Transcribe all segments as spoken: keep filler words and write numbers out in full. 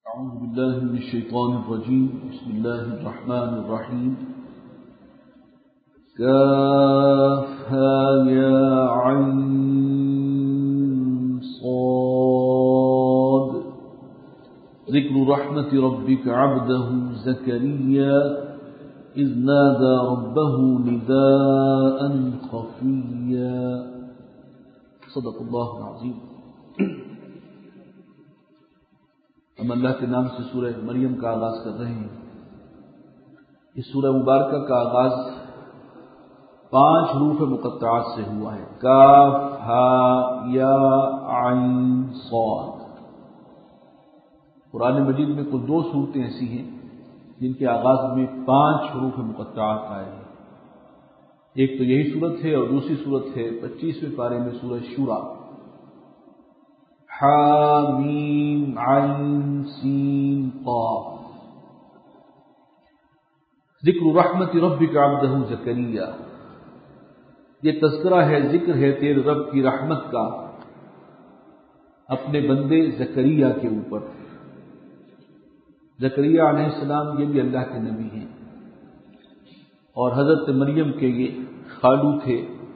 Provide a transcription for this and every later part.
أعوذ بالله من الشيطان الرجيم. بسم الله الرحمن الرحيم. كافها يا عين صاد. ذكر رحمة ربك عبده زكريا إذ نادى ربه نداء خفيا. صدق الله العظيم. ہم اللہ کے نام سے سورہ مریم کا آغاز کر رہے ہیں. اس سورہ مبارکہ کا آغاز پانچ حروف مقطعات سے ہوا ہے. کاف ہا یا عین صاد. قرآن مجید میں کل دو صورتیں ایسی ہیں جن کے آغاز میں پانچ حروف مقطعات آئے ہیں. ایک تو یہی صورت ہے اور دوسری صورت ہے پچیسویں پارے میں سورہ شورا. حامیم عین سین قاف. ذکر رحمت ربک عبدہ زکریا. یہ تذکرہ ہے، ذکر ہے تیرے رب کی رحمت کا اپنے بندے زکریا کے اوپر. زکریا علیہ السلام یہ بھی اللہ کے نبی ہیں اور حضرت مریم کے یہ خالو تھے.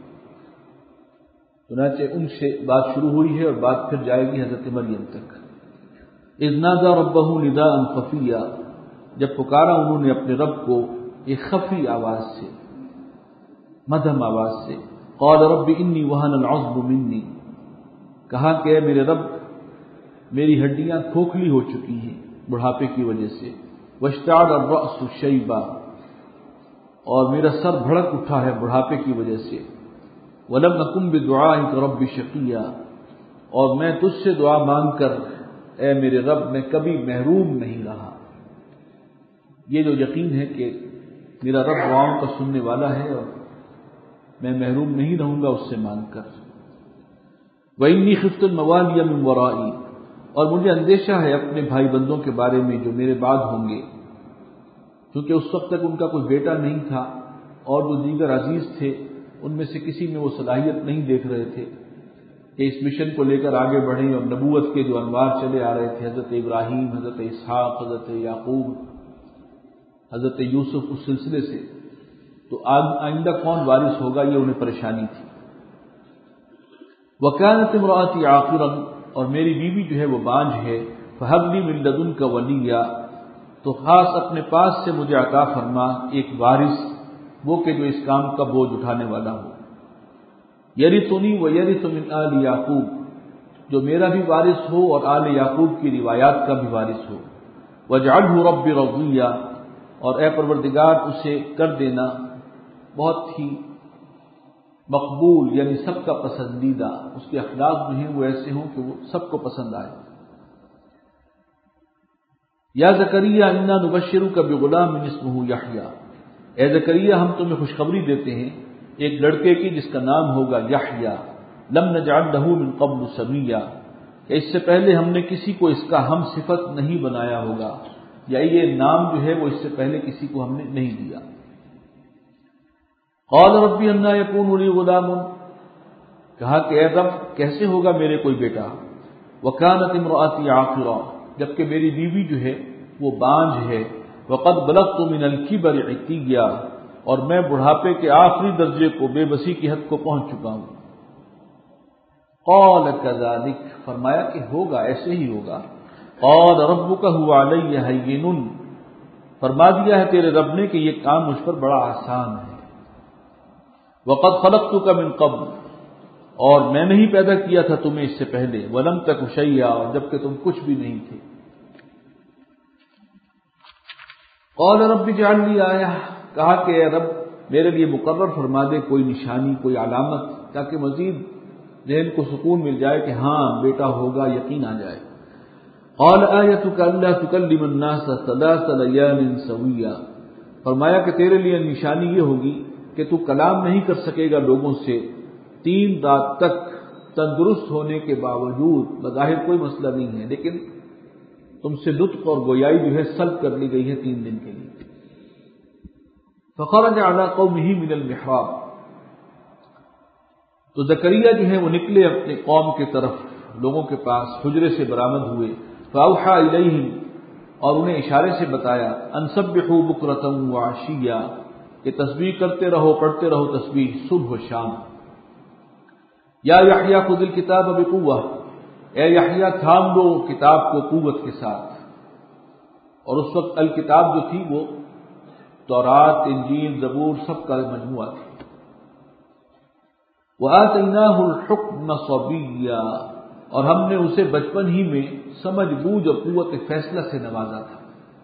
چنانچہ ان سے بات شروع ہوئی ہے اور بات پھر جائے گی حضرت مریم تک. اذ نادى ربه نداء خفيا. جب پکارا انہوں نے اپنے رب کو ایک خفی آواز سے، مدھم آواز سے. قال رب انی وهن العظم مني. کہا کہ اے میرے رب میری ہڈیاں کھوکھلی ہو چکی ہیں بڑھاپے کی وجہ سے. واشتعل الرأس شیبا. اور میرا سر بھڑک اٹھا ہے بڑھاپے کی وجہ سے. وَلَمْ أَكُنْ بِدُعَائِكَ رَبِّ شَقِيًّا. اور میں تجھ سے دعا مانگ کر اے میرے رب میں کبھی محروم نہیں رہا. یہ جو یقین ہے کہ میرا رب دعاؤں کا سننے والا ہے اور میں محروم نہیں رہوں گا اس سے مانگ کر. وَإِنِّي خِفْتُ الْمَوَالِيَ مِنْ وَرَائِي. اور مجھے اندیشہ ہے اپنے بھائی بندوں کے بارے میں جو میرے بعد ہوں گے، کیونکہ اس وقت تک ان کا کوئی بیٹا نہیں تھا اور جو دیگر عزیز تھے ان میں سے کسی میں وہ صلاحیت نہیں دیکھ رہے تھے کہ اس مشن کو لے کر آگے بڑھیں. اور نبوت کے جو انوار چلے آ رہے تھے، حضرت ابراہیم، حضرت اسحاق، حضرت یعقوب، حضرت یوسف، اس سلسلے سے تو آئندہ کون وارث ہوگا یہ انہیں پریشانی تھی. وَكَانَتِ امْرَأَتِي عَاقِرًا. اور میری بیوی جو ہے وہ بانجھ ہے. فَهَبْ لِي مِن لَّدُنكَ وَلِيًّا. تو خاص اپنے پاس سے مجھے عطا فرما ایک وارث، وہ کہ جو اس کام کا بوجھ اٹھانے والا ہو. یرثنی ویرث من آل یعقوب. جو میرا بھی وارث ہو اور آل یعقوب کی روایات کا بھی وارث ہو. واجعلہ رب رضیہ. اور اے پروردگار اسے کر دینا بہت ہی مقبول، یعنی سب کا پسندیدہ. اس کے اخلاق جو ہیں وہ ایسے ہوں کہ وہ سب کو پسند آئے. یا زکریا انا نبشرک بغلام اسمہ یحییٰ. اے زکریا ہم تمہیں خوشخبری دیتے ہیں ایک لڑکے کی جس کا نام ہوگا یحییٰ. لم نجعل له من قبل سمیا. کہ اس سے پہلے ہم نے کسی کو اس کا ہم صفت نہیں بنایا ہوگا، یا یہ نام جو ہے وہ اس سے پہلے کسی کو ہم نے نہیں دیا. قال ربی انا یکون لی غلام. کہا کہ اے رب کیسے ہوگا میرے کوئی بیٹا. وکانت امرأتی عاقرا. جبکہ میری بیوی جو ہے وہ بانجھ ہے. وقد بلغت من الکبر عتیا. اور میں بڑھاپے کے آخری درجے کو، بے بسی کی حد کو پہنچ چکا ہوں. قال كذلك. فرمایا کہ ہوگا، ایسے ہی ہوگا. قال ربك هو علي هين. فرما دیا ہے تیرے رب نے کہ یہ کام مجھ پر بڑا آسان ہے. وقد خلقتك من قبل. اور میں نے ہی پیدا کیا تھا تمہیں اس سے پہلے. ولم تك شيئا. جبکہ تم کچھ بھی نہیں تھے. قال رب اجعل لي آیہ. کہا کہ اے رب میرے لیے مقرر فرما دے کوئی نشانی، کوئی علامت، تاکہ مزید ذہن کو سکون مل جائے کہ ہاں بیٹا ہوگا، یقین آ جائے. قال آیتک الا تکلم الناس ثلاث لیال سویا. فرمایا کہ تیرے لیے نشانی یہ ہوگی کہ تو کلام نہیں کر سکے گا لوگوں سے تین رات تک، تندرست ہونے کے باوجود. بظاہر کوئی مسئلہ نہیں ہے، لیکن تم سے نطق اور گویائی جو ہے سلب کر لی گئی ہے تین دن کے لیے. فخرج على قومه من المحراب. تو زکریا جو ہے وہ نکلے اپنے قوم کے طرف، لوگوں کے پاس، حجرے سے برآمد ہوئے. فاوحى الیہم. اور انہیں اشارے سے بتایا ان سبحوا بکرۃ وعشیا کہ تسبیح کرتے رہو، پڑھتے رہو تسبیح صبح و شام۔ یا یحییٰ خذ الکتاب بقوہ، اے یحییٰ تھام لو کتاب کو قوت کے ساتھ۔ اور اس وقت الکتاب جو تھی وہ تورات، انجیل، زبور سب کا مجموعہ تھی۔ وآتیناہ الحکم صبیا، اور ہم نے اسے بچپن ہی میں سمجھ بوجھ اور قوت فیصلہ سے نوازا تھا۔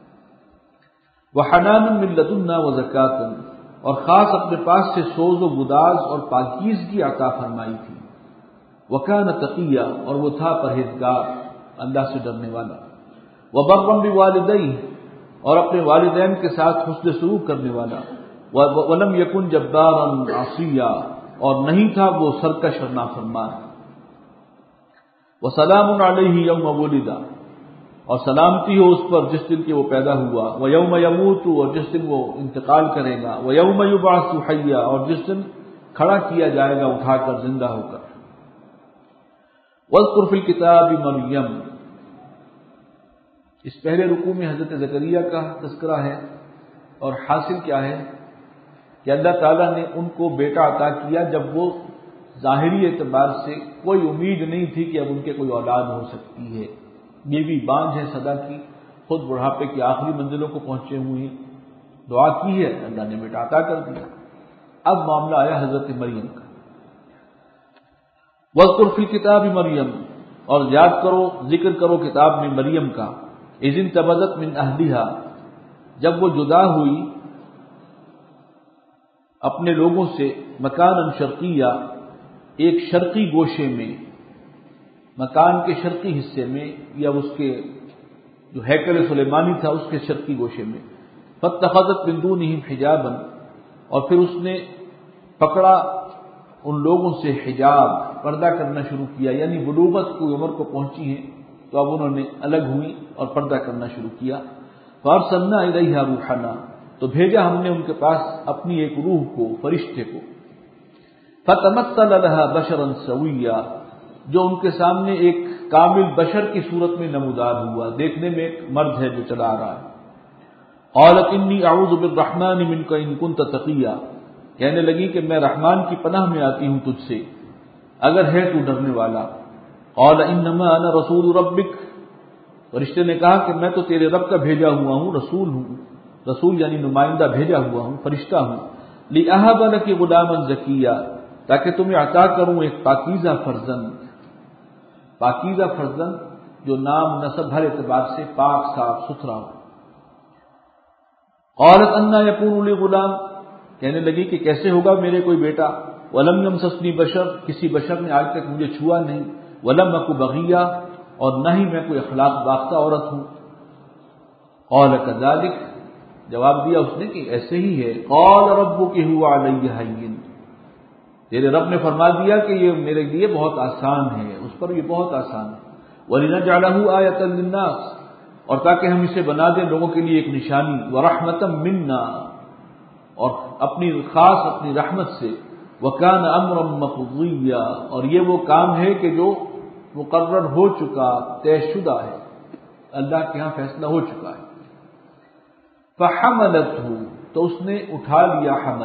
وحنانا من لدنا وزکاۃ، اور خاص اپنے پاس سے سوز و گداز اور پاکیزگی عطا فرمائی تھی۔ وکان تقیا، اور وہ تھا پرہیزگار، اللہ سے ڈرنے والا۔ وبرا بوالدیہ، اور اپنے والدین کے ساتھ حسن سلوک کرنے والا۔ ولم یکن جبارا عصیا، اور نہیں تھا وہ سرکش اور نافرمان۔ وسلام علیہ یوم ولد، اور سلامتی ہو اس پر جس دن کہ وہ پیدا ہوا۔ ویوم یموت، اور جس دن وہ انتقال کرے گا۔ ویوم یبعث حیا، اور جس دن کھڑا کیا جائے گا اٹھا کر زندہ ہو کر۔ واذکر فی الکتاب مریم، اس پہلے رکوع میں حضرت زکریا کا تذکرہ ہے، اور حاصل کیا ہے کہ اللہ تعالیٰ نے ان کو بیٹا عطا کیا جب وہ ظاہری اعتبار سے کوئی امید نہیں تھی کہ اب ان کے کوئی اولاد ہو سکتی ہے۔ بیوی بانجھ ہے صدا کی، خود بڑھاپے کی آخری منزلوں کو پہنچے ہوئے ہیں، دعا کی ہے، اللہ نے بیٹا عطا کر دیا۔ اب معاملہ آیا حضرت مریم کا۔ وَاذْكُرْ فِي الْكِتَابِ مریم، اور یاد کرو، ذکر کرو کتاب میں مریم کا۔ اِذِ انتبذت من اہلہا، جب وہ جدا ہوئی اپنے لوگوں سے، مکانا شرقیہ، ایک شرقی گوشے میں، مکان کے شرقی حصے میں، یا اس کے جو ہیکل سلیمانی تھا اس کے شرقی گوشے میں۔ فاتخذت من دونہم حجابا، اور پھر اس نے پکڑا ان لوگوں سے حجاب، پردہ کرنا شروع کیا، یعنی بلوغت کی عمر کو پہنچی ہیں تو اب انہوں نے الگ ہوئی اور پردہ کرنا شروع کیا۔ فارسلنا الیہا روحنا، تو بھیجا ہم نے ان کے پاس اپنی ایک روح کو، فرشتے کو۔ فتمثل لها بشرا سویا، جو ان کے سامنے ایک کامل بشر کی صورت میں نمودار ہوا، دیکھنے میں ایک مرد ہے جو چلا آ رہا ہے۔ قالت انی اعوذ بالرحمن منک ان کنت تقیا، کہنے لگی کہ میں رحمان کی پناہ میں آتی ہوں تجھ سے اگر ہے تو ڈرنے والا۔ قال انما انا رسول ربک، فرشتے نے کہا کہ میں تو تیرے رب کا بھیجا ہوا ہوں، رسول ہوں، رسول یعنی نمائندہ بھیجا ہوا ہوں، فرشتہ ہوں۔ لأہب لک غلاما زکیا، تاکہ تمہیں عطا کروں ایک پاکیزہ فرزند، پاکیزہ فرزند جو نام نسب ہر اعتبار سے پاک صاف ستھرا ہو۔ قالت انا یکون لی غلام، کہنے لگی کہ کیسے ہوگا میرے کوئی بیٹا، ولم یمسسنی بشر، کسی بشر نے آج تک مجھے چھوا نہیں، ولم اک بغیا، اور نہ ہی میں کوئی اخلاق باختہ عورت ہوں۔ قال کذالک، جواب دیا اس نے کہ ایسے ہی ہے۔ قال ربک هو علی ہین، تیرے رب نے فرما دیا کہ یہ میرے لیے بہت آسان ہے، اس پر یہ بہت آسان ہے۔ وَلِنَجْعَلَهُ آیَةً لِلنَّاسِ، اور تاکہ ہم اسے بنا دیں لوگوں کے لیے ایک نشانی، وَرَحْمَةً مِنَّا، اور اپنی خاص اپنی رحمت سے، وَكَانَ أَمْرًا مَقْضِيًّا، اور یہ وہ کام ہے کہ جو مقرر ہو چکا، طے شدہ ہے، اللہ کے ہاں فیصلہ ہو چکا ہے۔ فَحَمَلَتْهُ، تو اس نے اٹھا لیا حمل،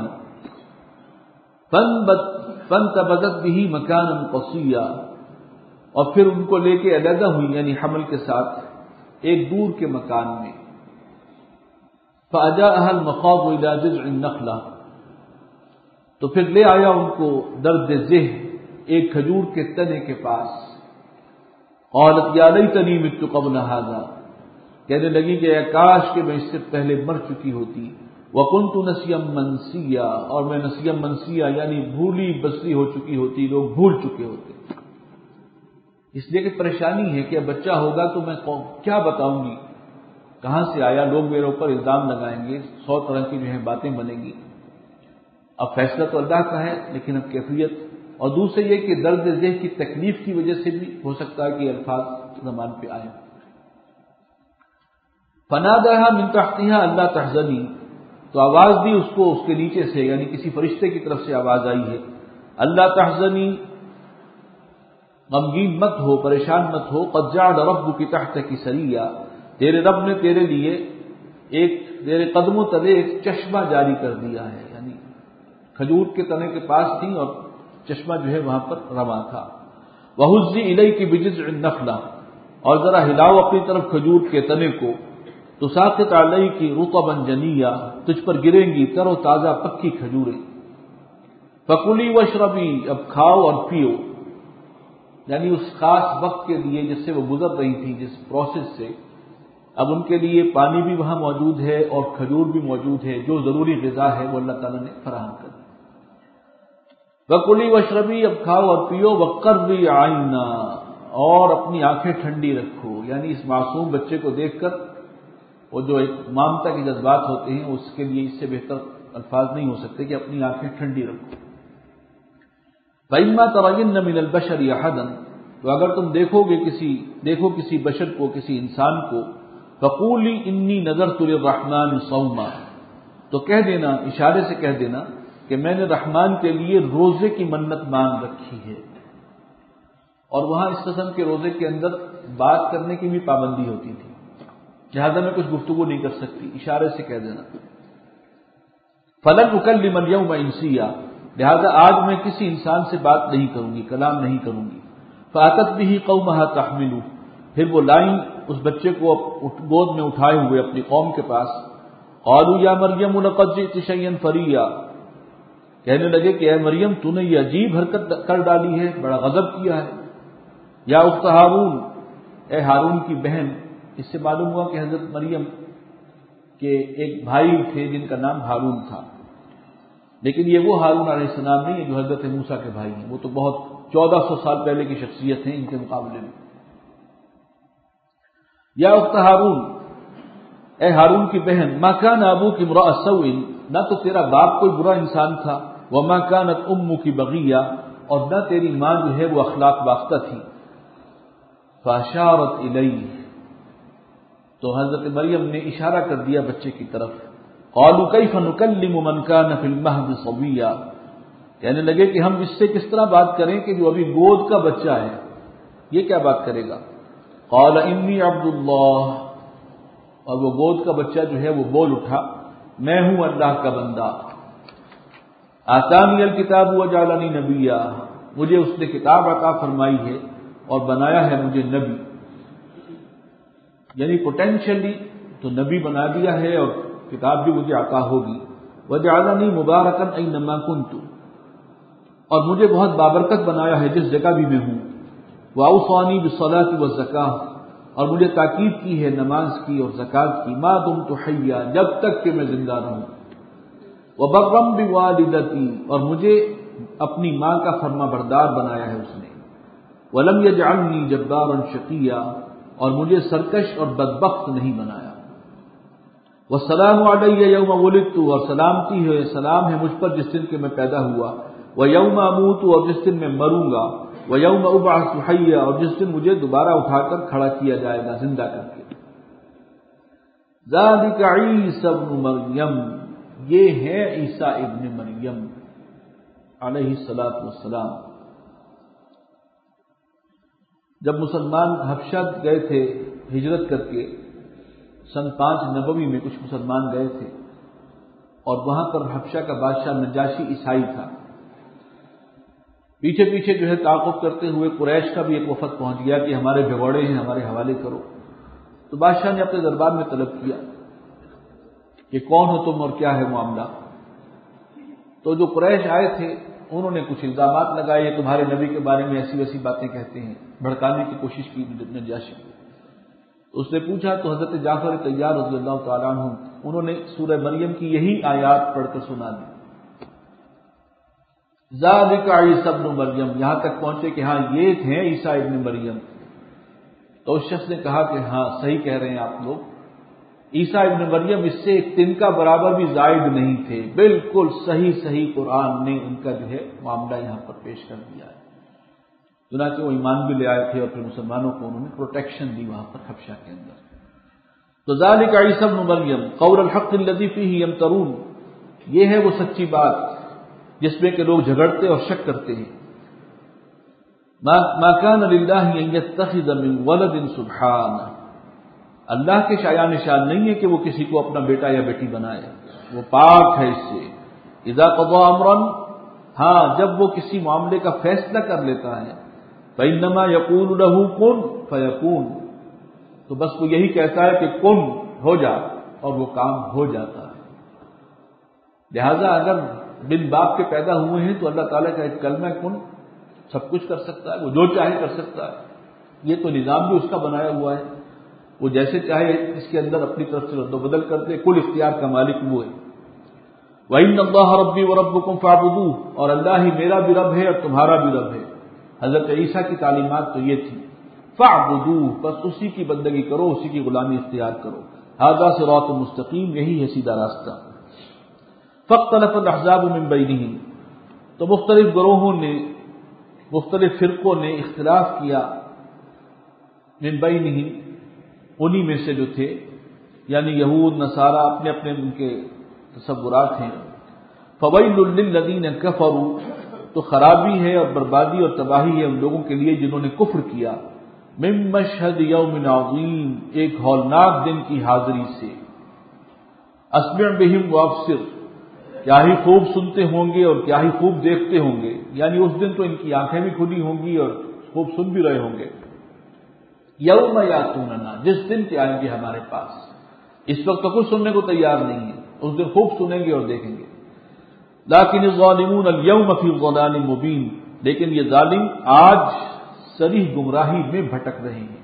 فَانْتَبَذَتْ بِهِ مَكَانًا قَصِيًّا، اور پھر ان کو لے کے علیحدہ ہوئی، یعنی حمل کے ساتھ ایک دور کے مکان میں۔ فَأَجَاءَهَا الْمَخَاضُ إِلَى جِذْعِ النَّخْلَةِ، تو پھر لے آیا ان کو درد ذہن ایک کھجور کے تنے کے پاس۔ قالت یا لیتنی مت قبل هذا، کہنے لگی کہ اے کاش کہ میں اس سے پہلے مر چکی ہوتی۔ وَكُنْتُ نَسْيًا مَنْسِيًّا، اور میں نسیم منسیہ یعنی بھولی بسری ہو چکی ہوتی، لوگ بھول چکے ہوتے۔ اس لیے کہ پریشانی ہے کہ اب بچہ ہوگا تو میں کیا بتاؤں گی، کہاں سے آیا، لوگ میرے اوپر الزام لگائیں گے، سو طرح کی جو ہے باتیں بنیں گی۔ اب فیصلہ تو اللہ کا ہے، لیکن اب کیفیت، اور دوسرے یہ کہ درد ذہن کی تکلیف کی وجہ سے بھی ہو سکتا ہے کہ الفاظ زبان پہ آئیں۔ فناداها من تحتها الا تحزنی، تو آواز دی اس کو اس کے نیچے سے، یعنی کسی فرشتے کی طرف سے آواز آئی ہے، اللہ تحزنی، غمگین مت ہو، پریشان مت ہو، قد جعل ربک تحتک سریا، تیرے رب نے تیرے لیے ایک تیرے قدموں تلے ایک چشمہ جاری کر دیا ہے، یعنی کھجور کے تنے کے پاس تھی اور چشمہ جو ہے وہاں پر رواں تھا۔ وَهُزِّ إِلَيْكِ بِجِذْعِ النَّخْلَةِ، اور ذرا ہلاؤ اپنی طرف کھجور کے تنے کو، تُسَاقِطْ عَلَيْكِ رُطَبًا جَنِيًّا، تجھ پر گریں گی تر و تازہ پکی کھجوریں۔ فَكُلِي وَاشْرَبِي، اب کھاؤ اور پیو، یعنی اس خاص وقت کے لیے جس سے وہ گزر رہی تھی، جس پروسیس سے، اب ان کے لیے پانی بھی وہاں موجود ہے اور کھجور بھی موجود ہے، جو ضروری غذا ہے وہ اللہ تعالیٰ نے فراہم کر دی۔ وَكُلِي وَاشْرَبِي، اب کھاؤ اور پیو، وَقَرِّي عَيْنًا، اور اپنی آنکھیں ٹھنڈی رکھو، یعنی اس معصوم بچے کو دیکھ کر وہ جو ایک مامتا کے جذبات ہوتے ہیں اس کے لیے اس سے بہتر الفاظ نہیں ہو سکتے کہ اپنی آنکھیں ٹھنڈی رکھو۔ فَإِمَّا تَرَيِنَّ مِنَ الْبَشَرِ أَحَدًا، تو اگر تم دیکھو گے کسی دیکھو کسی بشر کو، کسی انسان کو، فَقُولِي إِنِّي نَذَرْتُ لِلرَّحْمَنِ صَوْمًا، تو کہہ دینا، اشارے سے کہہ دینا کہ میں نے رحمان کے لیے روزے کی منت مان رکھی ہے۔ اور وہاں اس قسم کے روزے کے اندر بات کرنے کی بھی پابندی ہوتی تھی، لہذا میں کچھ گفتگو نہیں کر سکتی، اشارے سے کہہ دینا۔ فَلَنْ أُكَلِّمَ الْيَوْمَ إِنسِيًّا، لہذا آج میں کسی انسان سے بات نہیں کروں گی، کلام نہیں کروں گی۔ فَأَتَتْ بِهِ قَوْمَهَا تَحْمِلُهُ، پھر وہ لائیں اس بچے کو گود میں اٹھائے ہوئے اپنی قوم کے پاس۔ قَالُوا يَا مَرْيَمُ لَقَدْ جِئْتِ شَيْئًا فَرِيًّا، کہنے لگے کہ اے مریم تو نے یہ عجیب حرکت کر ڈالی ہے، بڑا غضب کیا ہے۔ یا اخت ہارون، اے ہارون کی بہن، اس سے معلوم ہوا کہ حضرت مریم کے ایک بھائی تھے جن کا نام ہارون تھا، لیکن یہ وہ ہارون علیہ السلام نہیں ہے جو حضرت موسیٰ کے بھائی ہیں، وہ تو بہت چودہ سو سال پہلے کی شخصیت ہیں ان کے مقابلے میں۔ یا اخت ہارون، اے ہارون کی بہن، ما کان ابوک امرأ سوء، نہ تو تیرا باپ کوئی برا انسان تھا، وما کانت امک بغیہ، اور نہ تیری ماں جو ہے وہ اخلاق باختہ تھی۔ فاشارت الیہ، تو حضرت مریم نے اشارہ کر دیا بچے کی طرف۔ قالوا کیف نکلم من کان فی المہد صبیا، کہنے لگے کہ ہم اس سے کس طرح بات کریں کہ جو ابھی گود کا بچہ ہے، یہ کیا بات کرے گا؟ قال انی عبد اللہ، اور وہ گود کا بچہ جو ہے وہ بول اٹھا، میں ہوں اللہ کا بندہ۔ آتانی الکتاب وجعلنی نبیا، مجھے اس نے کتاب عطا فرمائی ہے اور بنایا ہے مجھے نبی، یعنی پوٹینشلی تو نبی بنا دیا ہے اور کتاب بھی مجھے عطا ہوگی۔ وجعلنی مبارکا اینما کنت، اور مجھے بہت بابرکت بنایا ہے جس جگہ بھی میں ہوں۔ واوصانی بالصلاۃ والزکاۃ، اور مجھے تاکید کی ہے نماز کی اور زکوٰۃ کی، ما دمت حیا، جب تک کہ میں زندہ رہوں۔ وبرا بوالدتی، اور مجھے اپنی ماں کا فرما بردار بنایا ہے اس نے۔ ولم یجعلنی جبارا شقیا، اور مجھے سرکش اور بدبخت نہیں بنایا۔ والسلام علی یوم ولدت، اور سلامتی ہے سلام ہے مجھ پر جس دن کہ میں پیدا ہوا۔ ویوم اموت، اور جس دن میں مروں گا۔ ویوم ابعث حیا، اور جس دن مجھے دوبارہ اٹھا کر کھڑا کیا جائے گا زندہ کر کے۔ ذالک عیسی ابن مریم، یہ ہے عیسیٰ ابن مریم علیہ الصلاۃ والسلام۔ جب مسلمان حبشہ گئے تھے ہجرت کر کے، سن پانچ نبوی میں کچھ مسلمان گئے تھے، اور وہاں پر حبشہ کا بادشاہ نجاشی عیسائی تھا۔ پیچھے پیچھے جو ہے تعاقب کرتے ہوئے قریش کا بھی ایک وفد پہنچ گیا کہ ہمارے بھگوڑے ہیں، ہمارے حوالے کرو۔ تو بادشاہ نے اپنے دربار میں طلب کیا کہ کون ہو تم اور کیا ہے معاملہ؟ تو جو قریش آئے تھے انہوں نے کچھ الزامات لگائے، یہ تمہارے نبی کے بارے میں ایسی ویسی باتیں کہتے ہیں، بھڑکانے کی کوشش کی نجاشی۔ اس نے پوچھا تو حضرت جعفر طیار رضی اللہ تعالیٰ عنہ انہوں نے سورہ مریم کی یہی آیات پڑھ کر سنا دی۔ ذالک عیسی ابن مریم، یہاں تک پہنچے کہ ہاں یہ ہیں عیسیٰ ابن مریم۔ تو اس شخص نے کہا کہ ہاں صحیح کہہ رہے ہیں آپ لوگ، عیسیٰ ابن مریم اس سے ایک تنکا برابر بھی زائد نہیں تھے، بالکل صحیح صحیح قرآن نے ان کا جو ہے معاملہ یہاں پر پیش کر دیا ہے۔ چنانچہ وہ ایمان بھی لے آئے تھے اور پھر مسلمانوں کو انہوں نے پروٹیکشن دی وہاں پر حبشہ کے اندر۔ تو ذالک عیسی ابن مریم قول الحق الذی فیہ یمترون، یہ ہے وہ سچی بات جس میں کہ لوگ جھگڑتے اور شک کرتے ہیں۔ ما کان للہ ان یتخذ من ولد سبحانہ، اللہ کے شایع نشان نہیں ہے کہ وہ کسی کو اپنا بیٹا یا بیٹی بنائے، وہ پاک ہے اس سے۔ اذا قضى امرا، ہاں جب وہ کسی معاملے کا فیصلہ کر لیتا ہے، فانما يقول له كن فيكون، تو بس وہ یہی کہتا ہے کہ کن ہو جا، اور وہ کام ہو جاتا ہے۔ لہذا اگر بن باپ کے پیدا ہوئے ہیں تو اللہ تعالیٰ کا ایک کلمہ کن سب کچھ کر سکتا ہے، وہ جو چاہے کر سکتا ہے۔ یہ تو نظام بھی اس کا بنایا ہوا ہے، وہ جیسے چاہے اس کے اندر اپنی طرف سے رد و بدل کر دے، کل اختیار کا مالک وہ ہے۔ وَإِنَّ اللَّهَ رَبِّي وَرَبُّكُمْ فَاعْبُدُوهُ، اور اللہ ہی میرا بھی رب ہے اور تمہارا بھی رب ہے۔ حضرت عیسیٰ کی تعلیمات تو یہ تھی، فَاعْبُدُوهُ، بس اسی کی بندگی کرو، اسی کی غلامی اختیار کرو۔ هَذَا صِرَاطٌ مستقیم، یہی ہے سیدھا راستہ۔ فَاخْتَلَفَ الْأَحْزَابُ مِنْ بَيْنِهِمْ، تو مختلف گروہوں نے، مختلف فرقوں نے اختلاف کیا، من بینہم، انہی میں سے جو تھے، یعنی یہود نصارہ، اپنے اپنے ان کے تصورات ہیں۔ فویل للذین کفروا، تو خرابی ہے اور بربادی اور تباہی ہے ان لوگوں کے لیے جنہوں نے کفر کیا، من مشہد یوم عظیم، ایک ہولناک دن کی حاضری سے۔ اسمع بہم وابصر، کیا ہی خوب سنتے ہوں گے اور کیا ہی خوب دیکھتے ہوں گے، یعنی اس دن تو ان کی آنکھیں بھی کھلی ہوں گی اور خوب سن بھی رہے ہوں گے۔ یوم یاتوننا، جس دن کے آئیں گے ہمارے پاس، اس وقت تو کچھ سننے کو تیار نہیں ہے، اس دن خوب سنیں گے اور دیکھیں گے۔ لیکن الظالمون الیوم فی ضلال مبین، لیکن یہ ظالم آج صریح گمراہی میں بھٹک رہے ہیں۔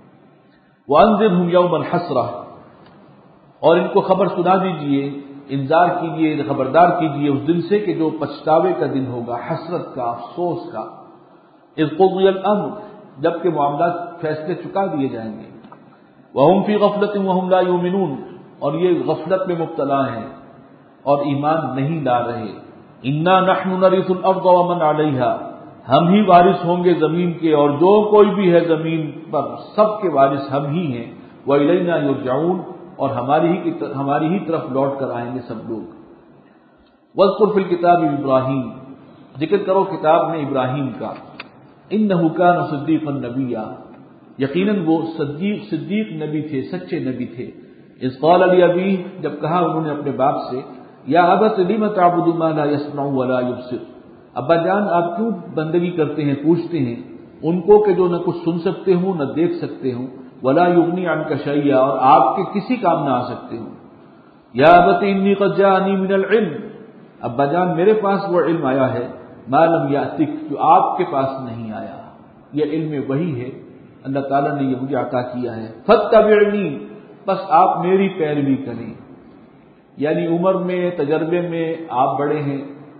وانذرہم یوم الحسرہ، اور ان کو خبر سنا دیجئے، انذار کیجئے، خبردار کیجئے اس دن سے کہ جو پچھتاوے کا دن ہوگا، حسرت کا، افسوس کا۔ اذ قضی الامر، جبکہ معاملات فیصلے چکا دیے جائیں گے۔ وہم فی غفلۃ وہم لا یؤمنون، اور یہ غفلت میں مبتلا ہیں اور ایمان نہیں لا رہے۔ انا نحن نرث الارض ومن علیہا، ہم ہی وارث ہوں گے زمین کے، اور جو کوئی بھی ہے زمین پر سب کے وارث ہم ہی ہیں۔ وإلینا یرجعون، اور ہماری ہی ہماری ہی طرف لوٹ کر آئیں گے سب لوگ۔ واذکر فی الکتاب ابراہیم، ذکر کرو کتاب میں ابراہیم کا۔ انہ کان صدیقا نبیا، یقیناً وہ صدیق صدیق نبی تھے، سچے نبی تھے۔ اذ قال لابیہ، جب کہا انہوں نے اپنے باپ سے، یا ابت لم تعبد ما لا يسمع ولا يبصر، ابا جان آپ کیوں بندگی کرتے ہیں، پوچھتے ہیں ان کو کہ جو نہ کچھ سن سکتے ہوں نہ دیکھ سکتے ہوں، ولا یغنی عنک شیئا، اور آپ کے کسی کام نہ آ سکتے ہوں۔ یا ابت انی قد جاءنی من العلم، ابا جان میرے پاس وہ علم آیا ہے، ما لم یأتک، جو آپ کے پاس نہیں آیا، یہ علم وحی ہے، اللہ تعالیٰ نے یہ مجھے عطا کیا ہے۔ فاتبعنی، بس آپ میری پیروی کریں، یعنی عمر میں، تجربے میں آپ بڑے ہیں،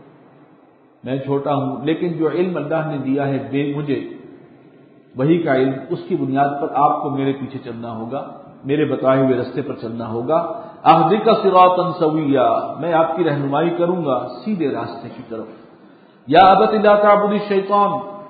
میں چھوٹا ہوں، لیکن جو علم اللہ نے دیا ہے بے مجھے، وہی کا علم، اس کی بنیاد پر آپ کو میرے پیچھے چلنا ہوگا، میرے بتائے ہوئے راستے پر چلنا ہوگا۔ اہدک صراطا سویا، میں آپ کی رہنمائی کروں گا سیدھے راستے کی طرف۔ یا ابت لا تعبد الشیطان،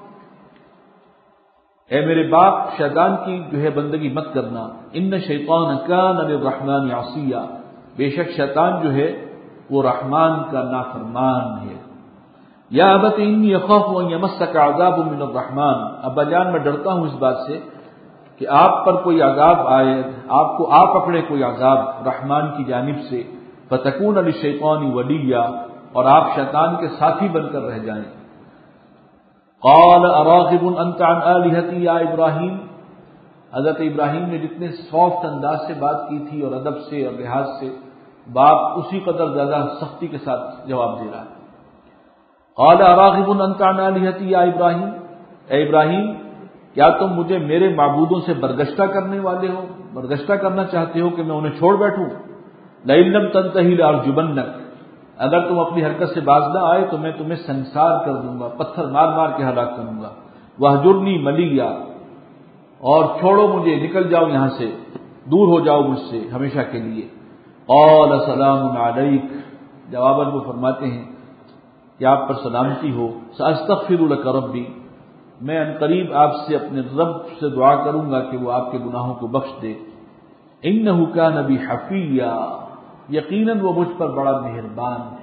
اے میرے باپ شیطان کی جو ہے بندگی مت کرنا، ان شیطان کان للرحمن عصیا، بے شک شیطان جو ہے وہ رحمان کا نافرمان ہے۔ یا ابت انی اخاف ان یمسک عذاب من الرحمن، ابا جان میں ڈرتا ہوں اس بات سے کہ آپ پر کوئی عذاب آئے، آپ کو آ پکڑے کوئی عذاب رحمان کی جانب سے، فتکون للشیطان ولیا، اور آپ شیطان کے ساتھی بن کر رہ جائیں۔ قال اراغب انت عن آلہتی یا ابراہیم، حضرت ابراہیم نے جتنے سافٹ انداز سے بات کی تھی اور ادب سے اور لحاظ سے، باپ اسی قدر زیادہ سختی کے ساتھ جواب دے رہا ہے۔ قال اراغب انت عن آلہتی یا ابراہیم، اے ابراہیم کیا تم مجھے میرے معبودوں سے برگشتہ کرنے والے ہو، برگشتہ کرنا چاہتے ہو کہ میں انہیں چھوڑ بیٹھوں؟ لئن لم تنتہی لارجمنک، اگر تم اپنی حرکت سے باز نہ آئے تو میں تمہیں سنسار کر دوں گا، پتھر مار مار کے ہلاک کروں گا۔ وہجرنی ملیا، اور چھوڑو مجھے، نکل جاؤ یہاں سے، دور ہو جاؤ مجھ سے ہمیشہ کے لیے۔ قال سلام علیک، جواباً وہ فرماتے ہیں کہ آپ پر سلامتی ہو۔ ساستغفر لک ربی، میں ان قریب آپ سے اپنے رب سے دعا کروں گا کہ وہ آپ کے گناہوں کو بخش دے۔ انہ کان بی حفیا، یقیناً وہ مجھ پر بڑا مہربان ہے۔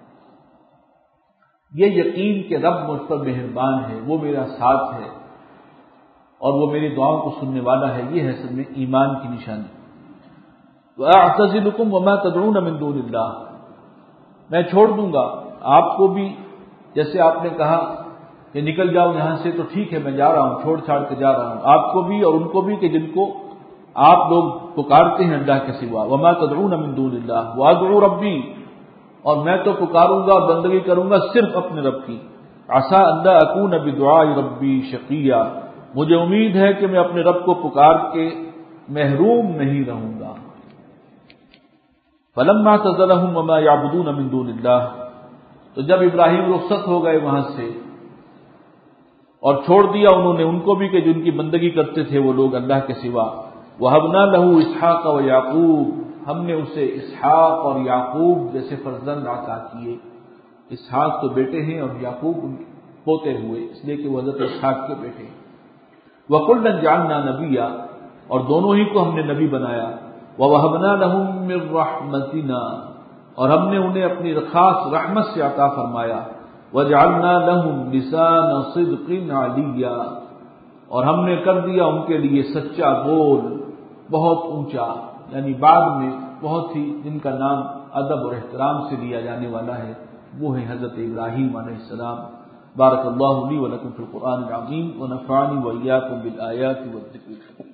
یہ یقین کہ رب مجھ پر مہربان ہے، وہ میرا ساتھ ہے اور وہ میری دعاؤں کو سننے والا ہے، یہ ہے سب میں ایمان کی نشانی۔ وَأَعْتَزِلُكُمْ وَمَا تَدْعُونَ مِن دُونِ اللَّهِ، میں چھوڑ دوں گا آپ کو بھی، جیسے آپ نے کہا کہ نکل جاؤ یہاں سے، تو ٹھیک ہے میں جا رہا ہوں، چھوڑ چھاڑ کے جا رہا ہوں، آپ کو بھی اور ان کو بھی کہ جن کو آپ لوگ پکارتے ہیں اللہ کے سوا۔ وَمَا تَدْعُونَ مِن دُونِ اللَّهِ وَأَدْعُو رَبِّي، اور میں تو پکاروں گا بندگی کروں گا صرف اپنے رب کی۔ عَسَىٰ أَن لَا أَكُونَ بِدُعَاءِ رَبِّي شَقِيًّا، مجھے امید ہے کہ میں اپنے رب کو پکار کے محروم نہیں رہوں گا۔ فَلَمَّا اعْتَزَلَهُمْ وَمَا يَعْبُدُونَ مِن دُونِ اللَّهِ، تو جب ابراہیم رخصت ہو گئے وہاں سے اور چھوڑ دیا انہوں نے ان کو بھی کہ جن کی بندگی کرتے تھے وہ لوگ اللہ کے سوا، وَهَبْنَا لَهُ إِسْحَاقَ وَيَعْقُوبَ، ہم نے اسے اسحاق اور یعقوب جیسے فرزند عطا کیے۔ اسحاق تو بیٹے ہیں اور یعقوب ان کے پوتے ہوئے، اس لیے کہ وہ حضرت اسحاق کے بیٹے ہیں۔ وَكُلًّا جَعَلْنَا نَبِيًّا، اور دونوں ہی کو ہم نے نبی بنایا۔ وَوَهَبْنَا لَهُم مِّن رَّحْمَتِنَا، اور ہم نے انہیں اپنی خاص رحمت سے عطا فرمایا۔ وَجَعَلْنَا لَهُمْ لِسَانَ صِدْقٍ عَلِيًّا، اور ہم نے کر دیا ان کے لیے سچا بول بہت اونچا، یعنی بعد میں بہت ہی جن کا نام ادب اور احترام سے لیا جانے والا ہے وہ ہے حضرت ابراہیم علیہ السلام۔ بارک اللہ لی و لکم فی القرآن العظیم ونفعنی وإیاکم بالآیات والذکر الحکیم۔